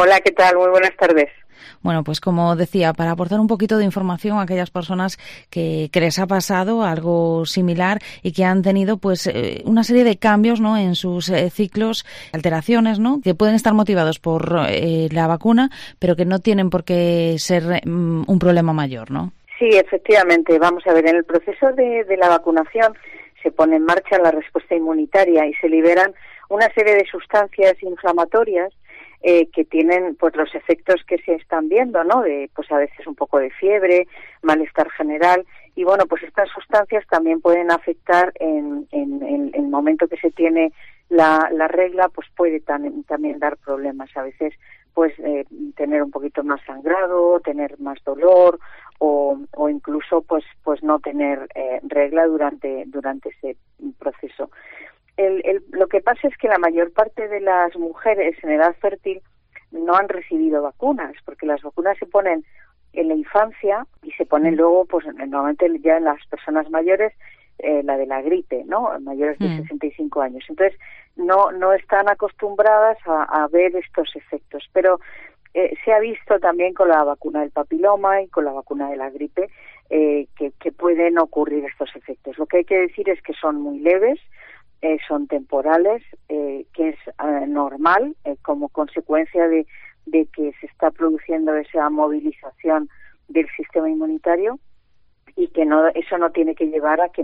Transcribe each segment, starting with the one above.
Hola, ¿qué tal? Muy buenas tardes. Bueno, pues como decía, para aportar un poquito de información a aquellas personas que les ha pasado algo similar y que han tenido pues una serie de cambios, ¿no?, en sus ciclos, alteraciones, ¿no?, que pueden estar motivados por la vacuna, pero que no tienen por qué ser un problema mayor, ¿no? Sí, efectivamente. Vamos a ver, en el proceso de la vacunación se pone en marcha la respuesta inmunitaria y se liberan una serie de sustancias inflamatorias que tienen pues los efectos que se están viendo, ¿no? De pues a veces un poco de fiebre, malestar general, y bueno, pues estas sustancias también pueden afectar en el momento que se tiene la regla, pues puede también dar problemas a veces, pues tener un poquito más sangrado, tener más dolor o incluso pues no tener regla durante ese proceso. Lo que pasa es que la mayor parte de las mujeres en edad fértil no han recibido vacunas, porque las vacunas se ponen en la infancia y se ponen luego, pues normalmente ya en las personas mayores, la de la gripe, ¿no? Mayores de 65 años. Entonces, no están acostumbradas a ver estos efectos, pero se ha visto también con la vacuna del papiloma y con la vacuna de la gripe que pueden ocurrir estos efectos. Lo que hay que decir es que son muy leves, son temporales, que es normal como consecuencia de que se está produciendo esa movilización del sistema inmunitario y que eso no tiene que llevar a que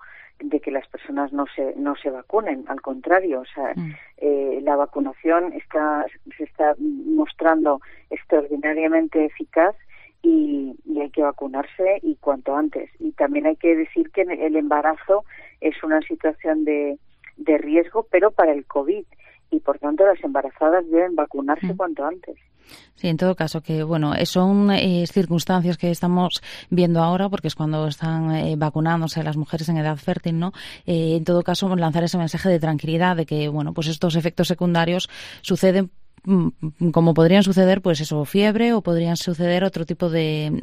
las personas no se vacunen, al contrario, o sea, la vacunación se está mostrando extraordinariamente eficaz y hay que vacunarse y cuanto antes. Y también hay que decir que el embarazo es una situación de riesgo, pero para el COVID, y por tanto las embarazadas deben vacunarse cuanto antes. Sí, en todo caso, que bueno, son circunstancias que estamos viendo ahora, porque es cuando están vacunándose las mujeres en edad fértil, ¿no? En todo caso, lanzar ese mensaje de tranquilidad, de que, bueno, pues estos efectos secundarios suceden como podrían suceder, pues eso, fiebre, o podrían suceder otro tipo de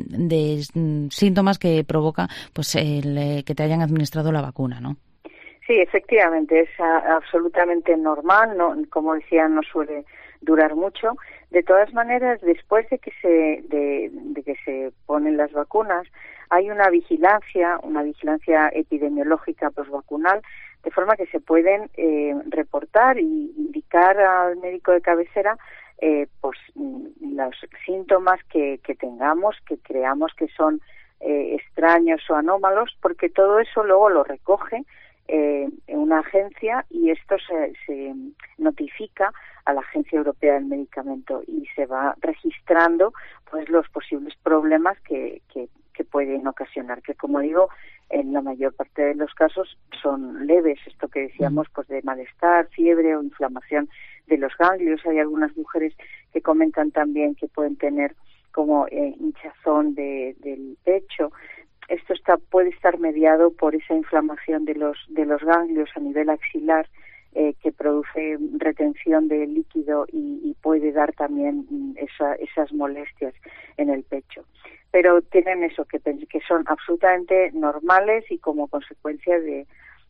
síntomas que provoca, pues, que te hayan administrado la vacuna, ¿no? Sí, efectivamente, es absolutamente normal, no, como decía, no suele durar mucho. De todas maneras, después de que se ponen las vacunas, hay una vigilancia epidemiológica posvacunal, de forma que se pueden reportar y indicar al médico de cabecera pues los síntomas que tengamos, que creamos que son extraños o anómalos, porque todo eso luego lo recoge en una agencia y esto se notifica a la Agencia Europea del Medicamento y se va registrando pues los posibles problemas que pueden ocasionar, que como digo, en la mayor parte de los casos son leves, esto que decíamos pues de malestar, fiebre o inflamación de los ganglios. Hay algunas mujeres que comentan también que pueden tener como hinchazón del pecho. Esto puede estar mediado por esa inflamación de los ganglios a nivel axilar que produce retención de líquido y puede dar también esas molestias en el pecho. Pero tienen eso, que son absolutamente normales y como consecuencia de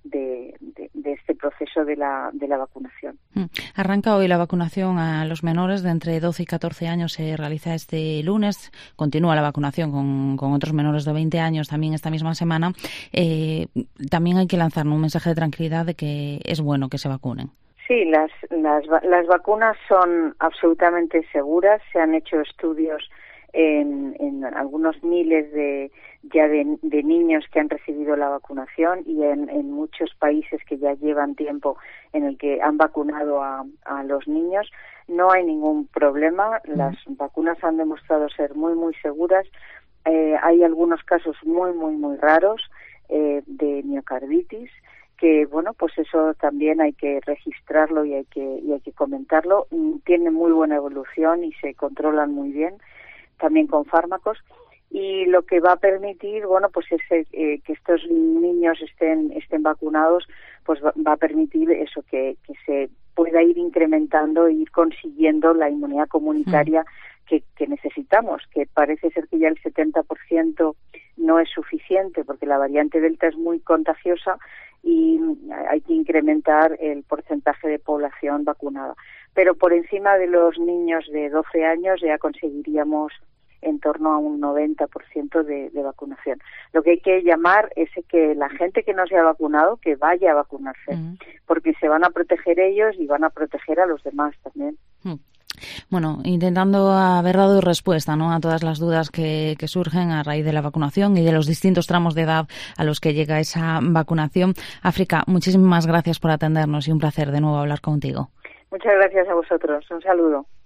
este proceso de la vacunación. Arranca hoy la vacunación a los menores de entre 12 y 14 años, se realiza este lunes, continúa la vacunación con otros menores de 20 años también esta misma semana. También hay que lanzar un mensaje de tranquilidad de que es bueno que se vacunen. Sí, las vacunas son absolutamente seguras, se han hecho estudios en algunos miles de niños que han recibido la vacunación y en muchos países que ya llevan tiempo en el que han vacunado a los niños. No hay ningún problema, las vacunas han demostrado ser muy, muy seguras. Hay algunos casos muy, muy, muy raros de miocarditis, que bueno, pues eso también hay que registrarlo y hay que comentarlo. Tienen muy buena evolución y se controlan muy bien, también con fármacos, y lo que va a permitir, bueno, pues es que estos niños estén vacunados, pues va a permitir eso, que se pueda ir incrementando e ir consiguiendo la inmunidad comunitaria que necesitamos, que parece ser que ya el 70% no es suficiente, porque la variante Delta es muy contagiosa y hay que incrementar el porcentaje de población vacunada. Pero por encima de los niños de 12 años ya conseguiríamos en torno a un 90% de vacunación. Lo que hay que llamar es que la gente que no se ha vacunado, que vaya a vacunarse, porque se van a proteger ellos y van a proteger a los demás también. Bueno, intentando haber dado respuesta, ¿no?, a todas las dudas que surgen a raíz de la vacunación y de los distintos tramos de edad a los que llega esa vacunación. África, muchísimas gracias por atendernos y un placer de nuevo hablar contigo. Muchas gracias a vosotros. Un saludo.